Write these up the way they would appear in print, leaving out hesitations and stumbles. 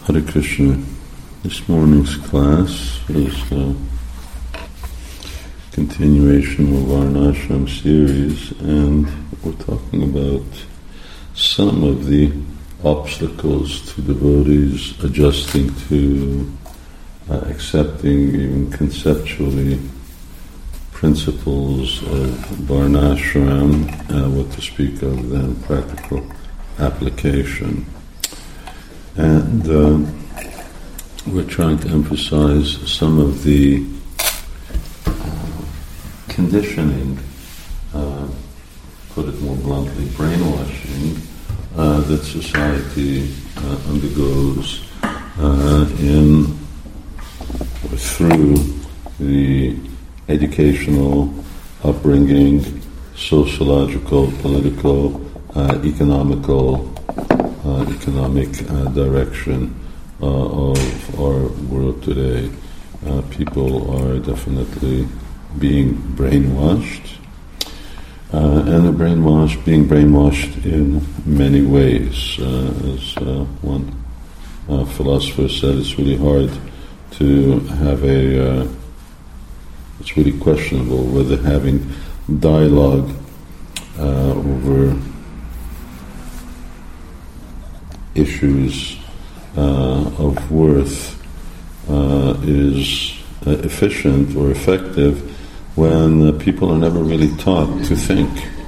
Hare Krishna. This morning's class is a continuation of our Varnashram series, and we're talking about some of the obstacles to devotees adjusting to accepting, even conceptually, principles of Varnashram, what to speak of then practical application. And we're trying to emphasize some of the conditioning, put it more bluntly, brainwashing that society undergoes through the educational upbringing, sociological, political, economic direction of our world today. People are definitely being brainwashed, and they're being brainwashed in many ways. As one philosopher said, it's really hard to have it's really questionable whether having dialogue over issues of worth is efficient or effective when people are never really taught to think,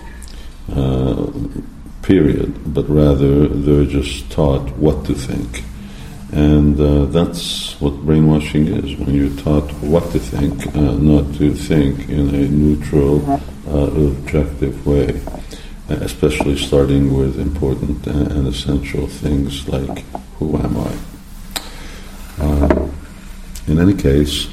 period, but rather they're just taught what to think. And that's what brainwashing is, when you're taught what to think, not to think in a neutral, objective way, especially starting with important and essential things like, who am I? In any case,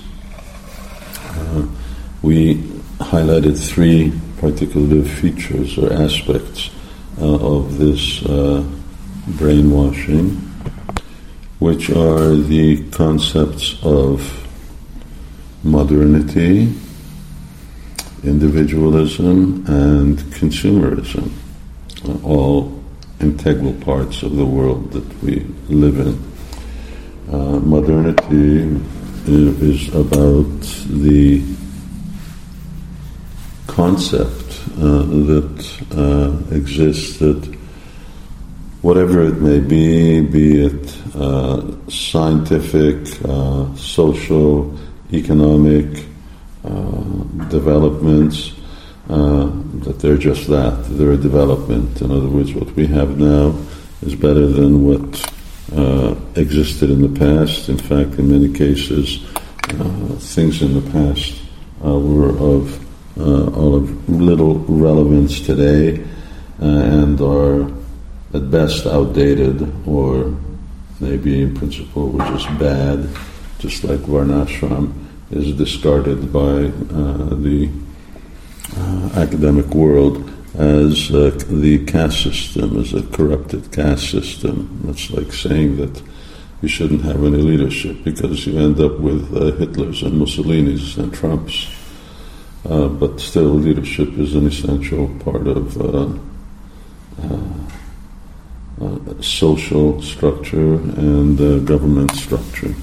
we highlighted three particular features or aspects of this brainwashing, which are the concepts of modernity, individualism, and consumerism, all integral parts of the world that we live in. Modernity is about the concept that exists that whatever it may be it scientific, social, economic developments, that they're just that. They're a development. In other words, what we have now is better than what existed in the past. In fact, in many cases, things in the past were of little relevance today and are at best outdated, or maybe in principle were just bad, just like Varnashram is discarded by the academic world as the caste system, as a corrupted caste system. It's like saying that you shouldn't have any leadership because you end up with Hitlers and Mussolinis and Trumps. But still, leadership is an essential part of social structure and government structure.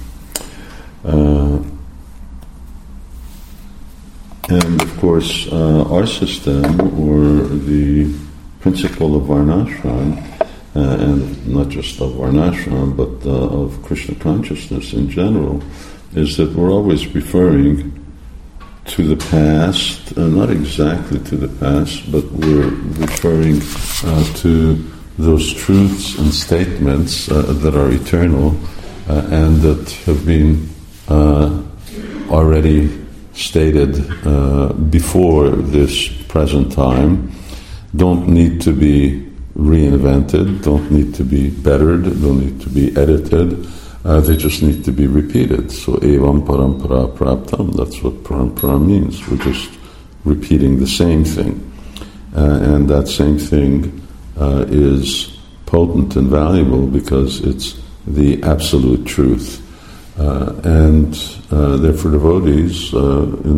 And of course, our system, or the principle of Varnashram, and not just of Varnashram, but of Krishna consciousness in general, is that we're always referring to the past, not exactly to the past, but we're referring to those truths and statements that are eternal and that have been already stated before this present time, don't need to be reinvented, don't need to be bettered, don't need to be edited, they just need to be repeated. So evam parampara praptam, that's what parampara means. We're just repeating the same thing. And that same thing is potent and valuable because it's the absolute truth. And therefore devotees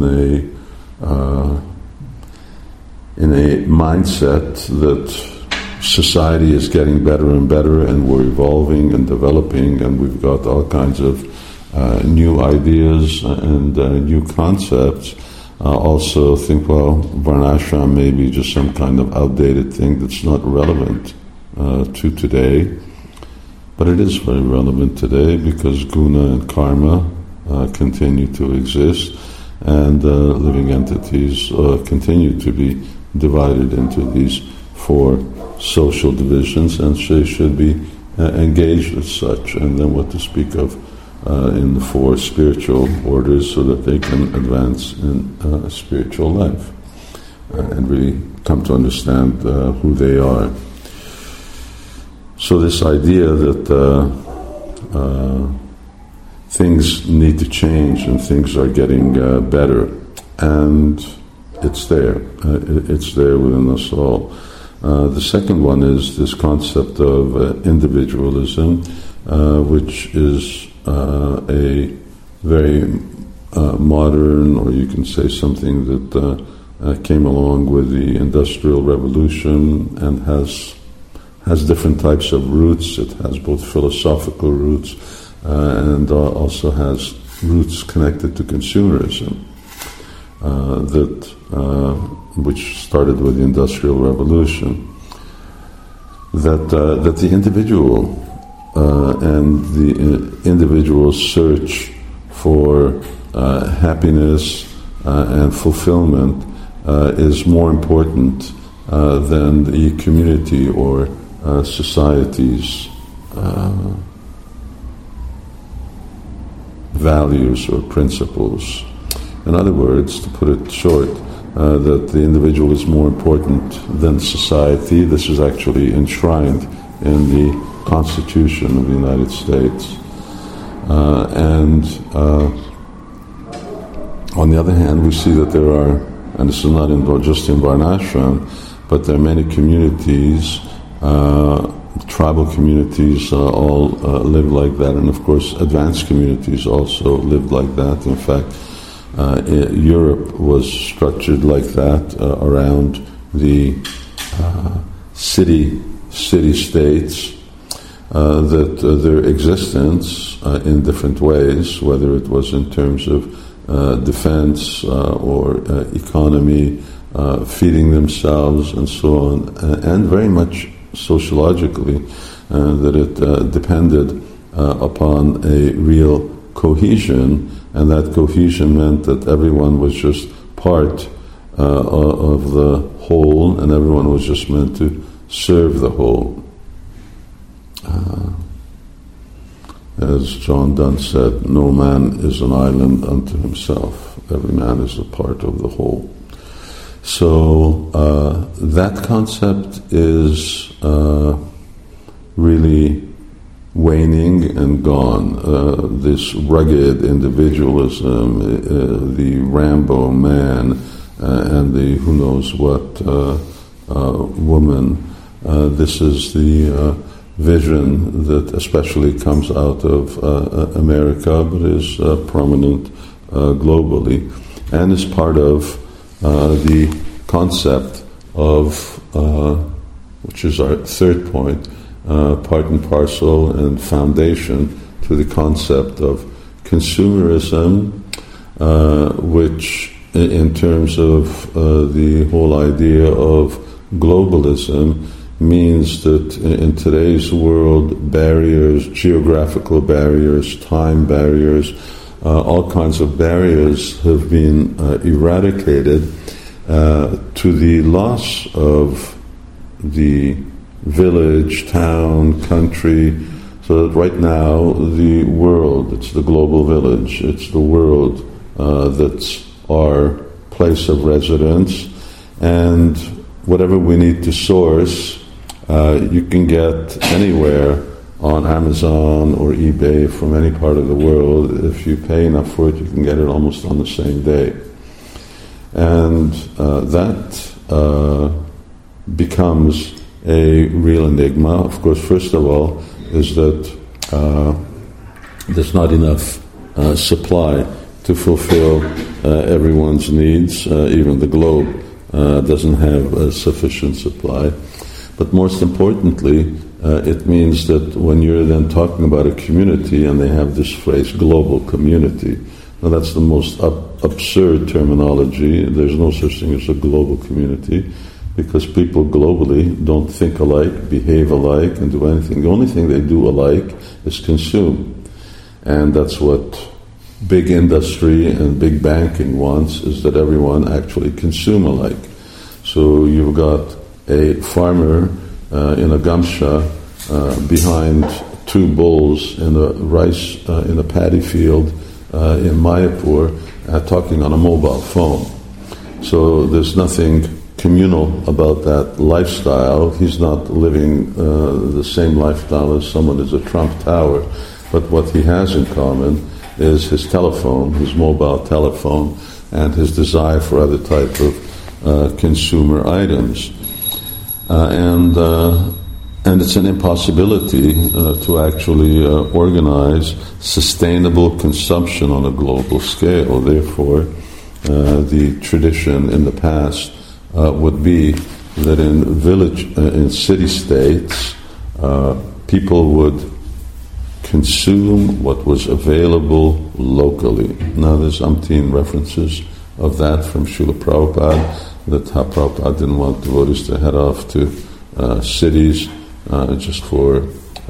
in a mindset that society is getting better and better, and we're evolving and developing, and we've got all kinds of new ideas and new concepts, also think, well, Varnashram may be just some kind of outdated thing that's not relevant to today. But it is very relevant today because guna and karma continue to exist, and living entities continue to be divided into these 4 social divisions, and they should be engaged as such. And then what to speak of in the 4 spiritual orders, so that they can advance in spiritual life and really come to understand who they are. So this idea that things need to change and things are getting better, and it's there. It's there within us all. The second one is this concept of individualism, which is a very modern, or you can say something that came along with the Industrial Revolution and has different types of roots. It has both philosophical roots and also has roots connected to consumerism, which started with the Industrial Revolution. That the individual and the individual's search for happiness and fulfillment is more important than the community or society's values or principles. In other words, to put it short, that the individual is more important than society. This is actually enshrined in the Constitution of the United States. And on the other hand, we see that there are, and this is not just in Varnashram, but there are many communities, tribal communities all live like that, and of course advanced communities also live like that. In fact, Europe was structured like that around the city-states, that their existence in different ways, whether it was in terms of defense or economy, feeding themselves and so on, and very much sociologically, that it depended upon a real cohesion, and that cohesion meant that everyone was just part of the whole, and everyone was just meant to serve the whole. As John Donne said, no man is an island unto himself. Every man is a part of the whole. So that concept is really waning and gone. This rugged individualism, the Rambo man, and the who knows what woman, this is the vision that especially comes out of America, but is prominent globally, and is part of the concept of, which is our third point, part and parcel and foundation to the concept of consumerism, which in terms of the whole idea of globalism means that in today's world, barriers, geographical barriers, time barriers, all kinds of barriers have been eradicated to the loss of the village, town, country, so that right now the world, it's the global village, it's the world that's our place of residence, and whatever we need to source, you can get anywhere on Amazon or eBay from any part of the world. If you pay enough for it, you can get it almost on the same day. And that becomes a real enigma. Of course, first of all, is that there's not enough supply to fulfill everyone's needs. Even the globe doesn't have a sufficient supply. But most importantly, it means that when you're then talking about a community, and they have this phrase, global community. Now that's the most absurd terminology. There's no such thing as a global community, because people globally don't think alike, behave alike, and do anything. The only thing they do alike is consume. And that's what big industry and big banking wants, is that everyone actually consume alike. So you've got a farmer in a gamsha behind two bulls in a rice in a paddy field in Mayapur talking on a mobile phone. So there's nothing communal about that lifestyle. He's not living the same lifestyle as someone as a Trump Tower, but what he has in common is his telephone, his mobile telephone, and his desire for other type of consumer items. And it's an impossibility to actually organize sustainable consumption on a global scale. Therefore, the tradition in the past would be that in city-states, people would consume what was available locally. Now, there's umpteen references of that from Srila Prabhupada, that Prabhupada didn't want devotees to head off to cities just for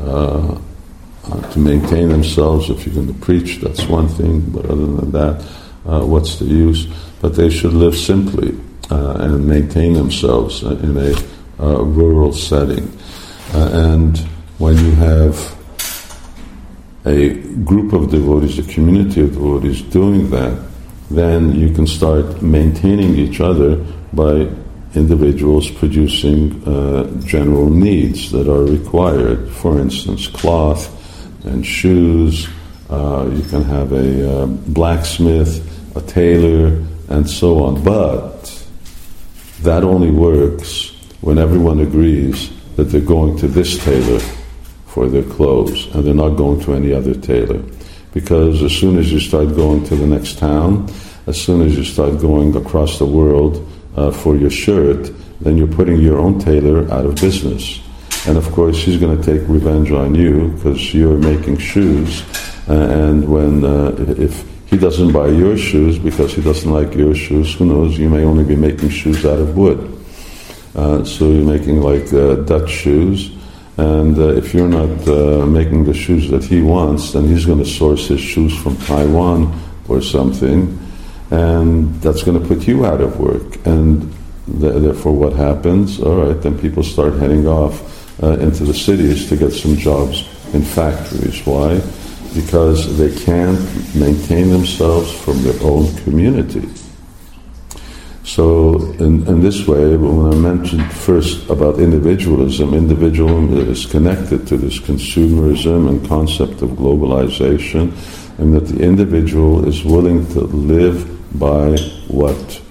to maintain themselves. If you're going to preach, that's one thing, but other than that, what's the use? But they should live simply and maintain themselves in a rural setting. And when you have a group of devotees, a community of devotees doing that, then you can start maintaining each other by individuals producing general needs that are required. For instance, cloth and shoes. You can have a blacksmith, a tailor, and so on. But that only works when everyone agrees that they're going to this tailor for their clothes, and they're not going to any other tailor. Because as soon as you start going to the next town, as soon as you start going across the world for your shirt, then you're putting your own tailor out of business. And of course, he's going to take revenge on you because you're making shoes, and when if he doesn't buy your shoes because he doesn't like your shoes, who knows, you may only be making shoes out of wood. So you're making like Dutch shoes, and if you're not making the shoes that he wants, then he's going to source his shoes from Taiwan or something, and that's going to put you out of work. And therefore what happens? All right, then people start heading off into the cities to get some jobs in factories. Why? Because they can't maintain themselves from their own community. So in this way, when I mentioned first about individualism is connected to this consumerism and concept of globalization, and that the individual is willing to live by what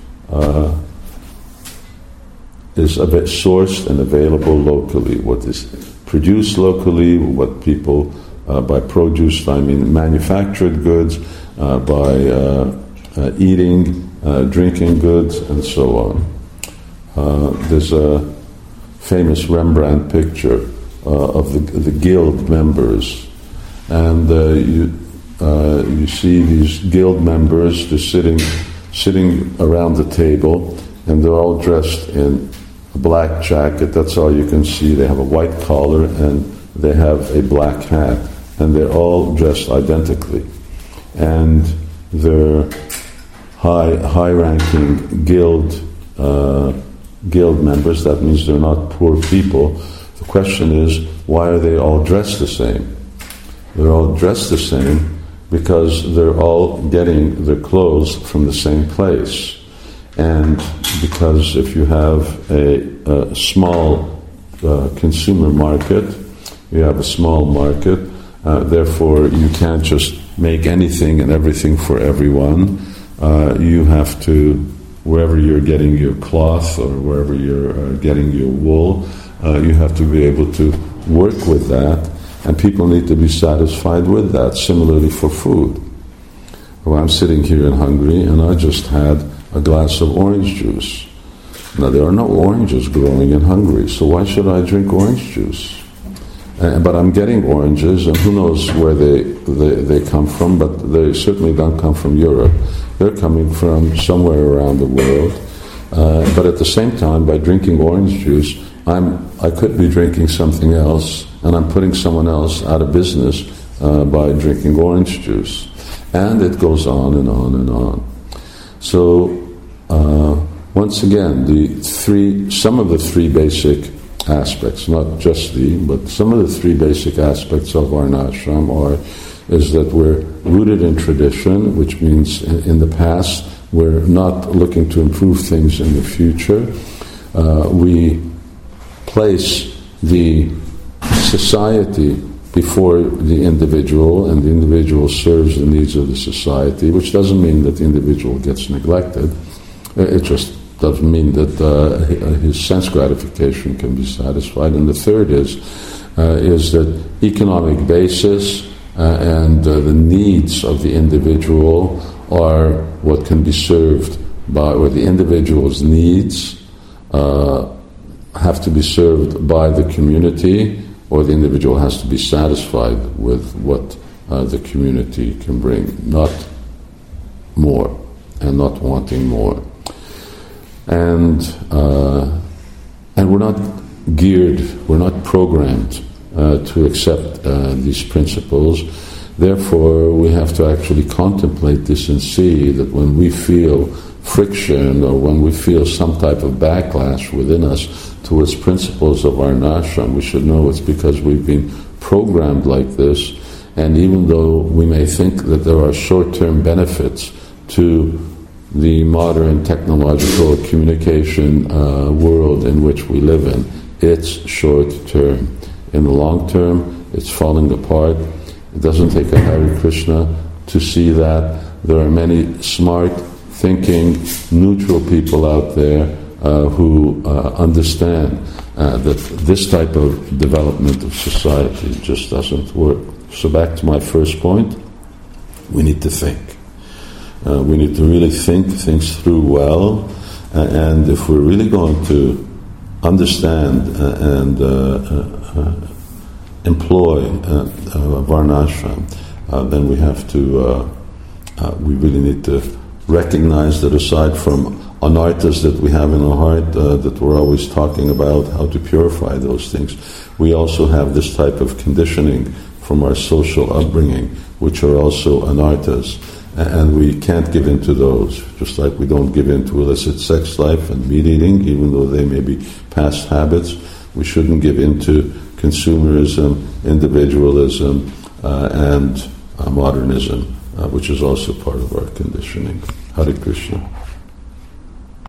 is sourced and available locally, what is produced locally, what people, by produce I mean manufactured goods, by eating, drinking goods, and so on. There's a famous Rembrandt picture of the guild members, and you see these guild members, they're sitting around the table, and they're all dressed in a black jacket. That's all you can see. They have a white collar and they have a black hat, and they're all dressed identically. And they're high-ranking guild members. That means they're not poor people. The question is, why are they all dressed the same? They're all dressed the same because they're all getting their clothes from the same place. And because if you have a small consumer market, you have a small market, therefore you can't just make anything and everything for everyone. You have to, wherever you're getting your cloth or wherever you're getting your wool, you have to be able to work with that, and people need to be satisfied with that. Similarly for food. Well, I'm sitting here in Hungary and I just had a glass of orange juice. Now, there are no oranges growing in Hungary, so why should I drink orange juice? But I'm getting oranges, and who knows where they come from, but they certainly don't come from Europe. They're coming from somewhere around the world. But at the same time, by drinking orange juice, I could be drinking something else, and I'm putting someone else out of business by drinking orange juice. And it goes on and on and on. So, once again, some of the three basic aspects, not just but some of the three basic aspects of Varnashram is that we're rooted in tradition, which means in the past we're not looking to improve things in the future. We place the society before the individual, and the individual serves the needs of the society, which doesn't mean that the individual gets neglected. It just doesn't mean that his sense gratification can be satisfied. And the third is that economic basis and the needs of the individual are what can be served by, or the individual's needs have to be served by the community, or the individual has to be satisfied with what the community can bring, not more, and not wanting more. And we're not geared, we're not programmed to accept these principles. Therefore, we have to actually contemplate this and see that when we feel friction or when we feel some type of backlash within us towards principles of Varnashram, we should know it's because we've been programmed like this. And even though we may think that there are short-term benefits to the modern technological communication world in which we live in, it's short-term. In the long term, it's falling apart. It doesn't take a Hare Krishna to see that. There are many smart, thinking, neutral people out there who understand that this type of development of society just doesn't work. So back to my first point, we need to think. We need to really think things through well, and if we're really going to understand and employ Varnashram, then we have to, we really need to recognize that aside from anarthas that we have in our heart, that we're always talking about how to purify those things, we also have this type of conditioning from our social upbringing, which are also anarthas. And we can't give in to those, just like we don't give in to illicit sex life and meat eating, even though they may be past habits. We shouldn't give in to consumerism, individualism, and modernism, which is also part of our conditioning. Hare Krishna.